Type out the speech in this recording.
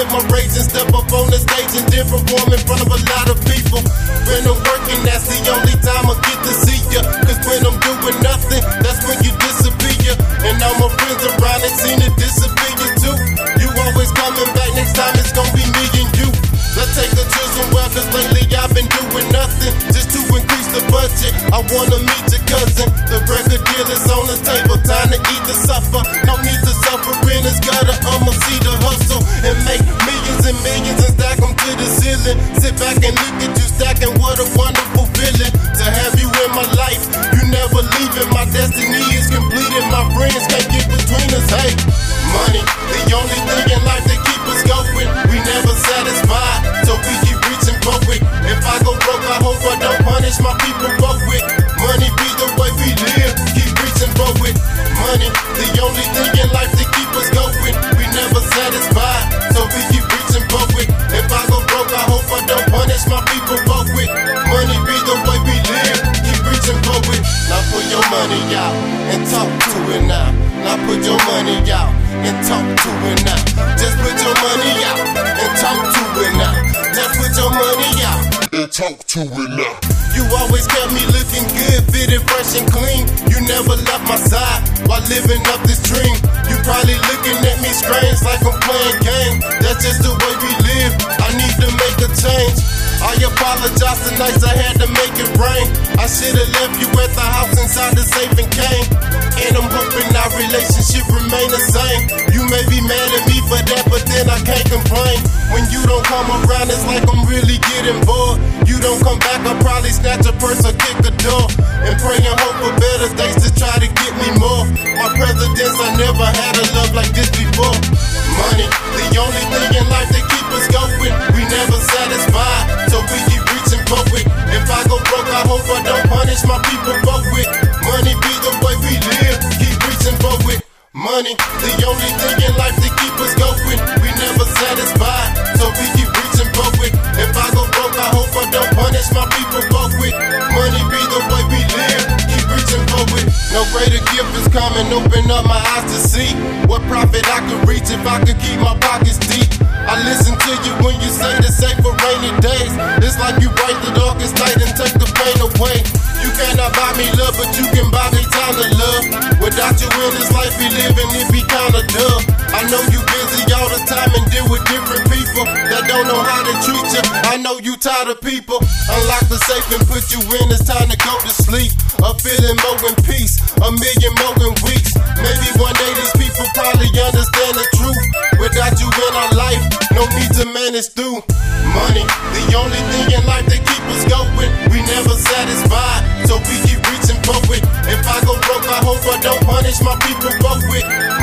get my rage and step up on the stage and then perform in front of a lot of people. When I'm working, that's the only time I get to see ya. Cause when I'm doing nothing, that's when you disappear. And all my friends around ain't seen it disappear too. You always coming back, next time it's gonna be me and you. Let's take the children well, cause lately I've been doing nothing just to increase the budget. I wanna meet your cousin. The record deal is on the table, time to eat the supper. No need to suffer in this gutter, I'ma see the hustle and make millions and millions and stack them to the ceiling. Sit back and look at you stacking, what a wonderful feeling. To have you in my life, you never leaving. My destiny is completed, my friends can't get between us. Hey, money, the only thing in life that keep us going. We never satisfied, so we keep reaching for it. If I go broke, I hope I don't punish my people for it. Money be the way we live, keep reaching for it. Money, the only thing in life that keep us going. We never satisfied, so we keep reaching for it. If I go broke, I hope I don't punish my people for it. Money be the way we live, keep reaching for it. Now put your money out and talk to it now. Now put your money out and talk to it now. Just put your money out and talk to it now. Just put your money out and talk to it now. You always kept me looking good, fitted, fresh and clean. You never left my side while living up this dream. You probably looking at me strange like I'm playing game. That's just the way we live, I need to make a change. I apologize tonight, I had to make it rain. I should've left you at the house inside the safe and came. And I'm hoping our relationship remain the same. You may be mad at me for that, but then I can't complain. When you don't come around, it's like I'm really getting bored. You don't come back, I'll probably snatch a purse or kick a door. And pray and hope for better days to try to get me more. My presidents, I never had a love like this before. Money, the only thing in life that keep us going. We never satisfied, so we keep reaching for it. If I go broke, I hope I don't punish my people for it. Money be the way we live, keep reaching for it. Money, the only thing in life that keep us going. We never satisfied, so we keep reaching for it. If I go broke, I hope I don't punish my people for it. Money be the way we live, keep reaching for it. No greater gift is coming, open up my eyes to see what profit I could reach if I could keep my pockets deep. I listen to you when you say the safe for rainy days. It's like you bright the darkest night and take the pain away. You cannot buy me love, but you can buy me time to love. Without you in this life we living, it be kinda dumb. I know you busy all the time and deal with different people that don't know how to treat you. I know you tired of people. Unlock the safe and put you in, it's time to go to sleep. A feeling more in peace, a million more in weeks. Maybe one day these people probably understand the truth. Without you in our life, no need to manage through. Money, the only thing in life that keep us going. We never satisfied, so we keep reaching for it. If I go broke, I hope I don't punish my people for it.